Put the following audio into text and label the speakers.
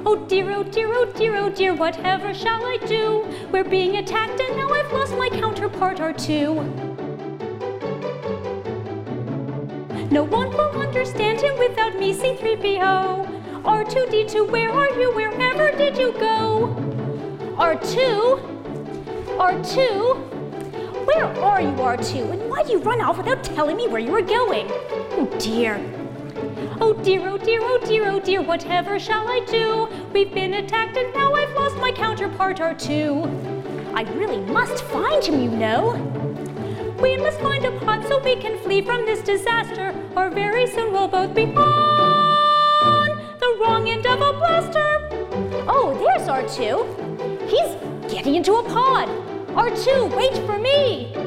Speaker 1: Oh dear, oh dear, oh dear, oh dear, whatever shall I do? We're being attacked and now I've lost my counterpart R2. No one will understand him without me, C3PO. R2-D2, where are you? Wherever did you go? R2? R2? Where are you, R2? And why do you run off without telling me where you were going? Oh dear. Oh dear, oh dear, oh dear, oh dear, whatever shall I do? We've been attacked and now I've lost my counterpart R2. I really must find him, you know. We must find a pod so we can flee from this disaster, or very soon we'll both be on the wrong end of a blaster. Oh, there's R2. He's getting into a pod. R2, wait for me.